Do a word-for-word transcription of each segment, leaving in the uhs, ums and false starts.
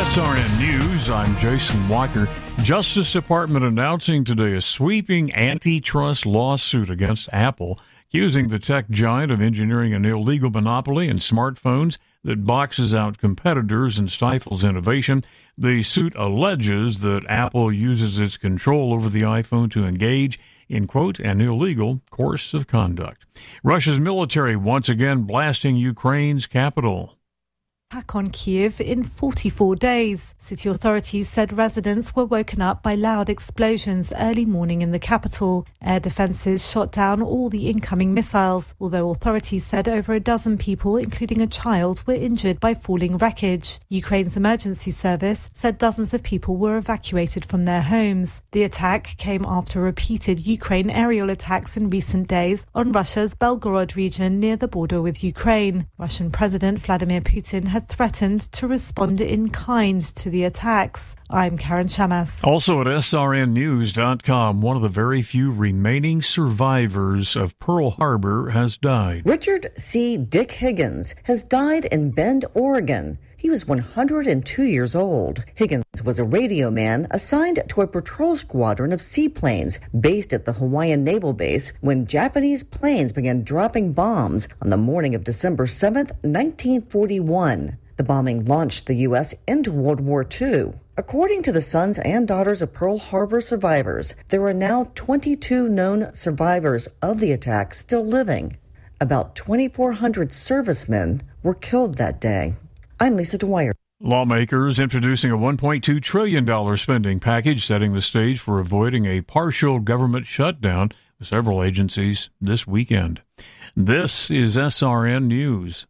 S R N News, I'm Jason Walker. Justice Department announcing today a sweeping antitrust lawsuit against Apple, accusing the tech giant of engineering an illegal monopoly in smartphones that boxes out competitors and stifles innovation. The suit alleges that Apple uses its control over the iPhone to engage in, quote, an illegal course of conduct. Russia's military once again blasting Ukraine's capital. Attack on Kyiv in forty-four days. City authorities said residents were woken up by loud explosions early morning in the capital. Air defences shot down all the incoming missiles, although authorities said over a dozen people, including a child, were injured by falling wreckage. Ukraine's emergency service said dozens of people were evacuated from their homes. The attack came after repeated Ukraine aerial attacks in recent days on Russia's Belgorod region near the border with Ukraine. Russian President Vladimir Putin had threatened to respond in kind to the attacks. I'm Karen Shamas. Also at S R N news dot com, one of the very few remaining survivors of Pearl Harbor has died. Richard C. Dick Higgins has died in Bend, Oregon. He was one hundred two years old. Higgins was a radio man assigned to a patrol squadron of seaplanes based at the Hawaiian Naval Base when Japanese planes began dropping bombs on the morning of December seventh, nineteen forty-one. The bombing launched the U S into World War Two. According to the sons and daughters of Pearl Harbor survivors, there are now twenty-two known survivors of the attack still living. About twenty-four hundred servicemen were killed that day. I'm Lisa Dwyer. Lawmakers introducing a one point two trillion dollars spending package, setting the stage for avoiding a partial government shutdown with several agencies this weekend. This is S R N News.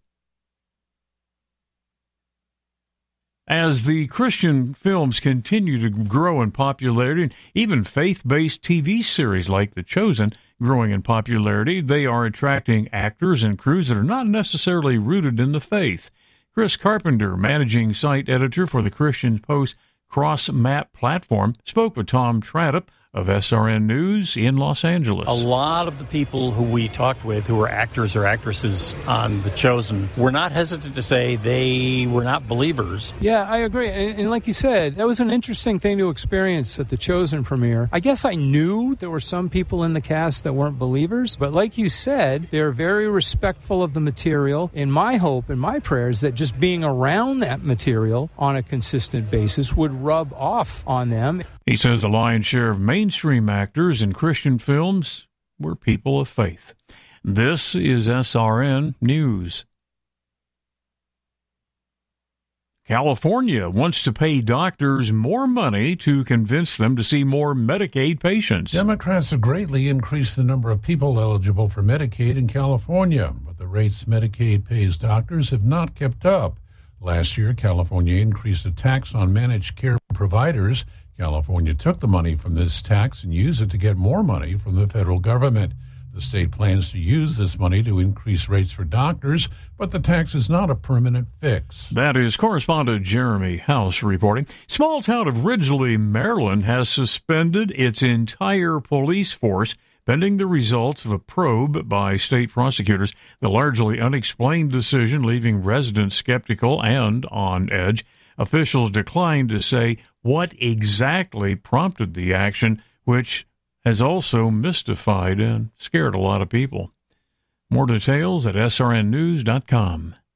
As the Christian films continue to grow in popularity, and even faith-based T V series like The Chosen growing in popularity, they are attracting actors and crews that are not necessarily rooted in the faith. Chris Carpenter, managing site editor for the Christian Post Cross Map platform, spoke with Tom Tradup of S R N News in Los Angeles. A lot of the people who we talked with who were actors or actresses on The Chosen were not hesitant to say they were not believers. Yeah, I agree. And, and like you said, that was an interesting thing to experience at The Chosen premiere. I guess I knew there were some people in the cast that weren't believers, but like you said, they're very respectful of the material. And my hope and my prayer is that just being around that material on a consistent basis would rub off on them. He says the lion's share of mainstream actors in Christian films were people of faith. This is S R N News. California wants to pay doctors more money to convince them to see more Medicaid patients. Democrats have greatly increased the number of people eligible for Medicaid in California, but the rates Medicaid pays doctors have not kept up. Last year, California increased the tax on managed care providers. California took the money from this tax and used it to get more money from the federal government. The state plans to use this money to increase rates for doctors, but the tax is not a permanent fix. That is correspondent Jeremy House reporting. Small town of Ridgely, Maryland, has suspended its entire police force pending the results of a probe by state prosecutors. The largely unexplained decision leaving residents skeptical and on edge. Officials declined to say what exactly prompted the action, which has also mystified and scared a lot of people. More details at S R N news dot com.